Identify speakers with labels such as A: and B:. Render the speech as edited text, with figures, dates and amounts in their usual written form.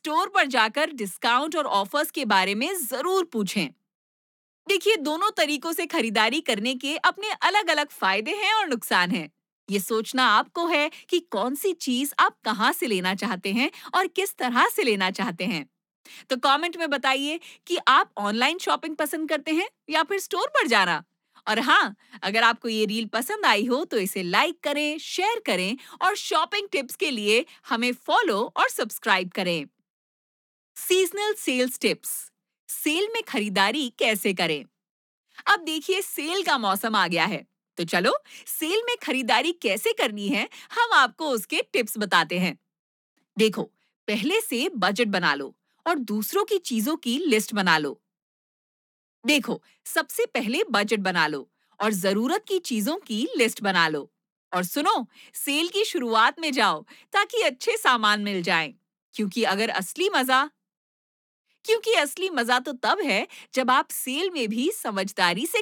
A: Store पर जाकर discount और ऑफर्स के बारे में जरूर पूछें। देखिए, दोनों तरीकों से खरीदारी करने के अपने अलग-अलग फायदे हैं और नुकसान हैं। ये सोचना आपको है कि कौन सी चीज आप कहाँ से लेना चाहते हैं और किस तरह से लेना चाहते हैं। तो कमेंट में बताइए कि आप ऑनलाइन शॉपिंग पसंद करते हैं या फिर स्टोर पर जाना। और हाँ, अगर आपको ये रील पसंद आई हो तो इसे लाइक करें, शेयर करें और शॉपिंग टिप्स के लिए हमें फॉलो और सब्सक्राइब करें। Seasonal sales tips. सेल में खरीदारी कैसे करें? अब देखिए, सेल का मौसम आ गया है, तो चलो सेल में खरीदारी कैसे करनी है, हम आपको उसके टिप्स बताते हैं। देखो, पहले से बजट बना लो और दूसरों की चीजों की लिस्ट बना लो। देखो, सबसे पहले बजट बना लो और जरूरत की चीजों की लिस्ट बना लो। और सुनो, सेल की शुरुआत में जाओ ताकि अच्छे सामान मिल जाएं। क्योंकि अगर असली मजा क्योंकि असली मजा तो तब है जब आप सेल में भी समझदारी से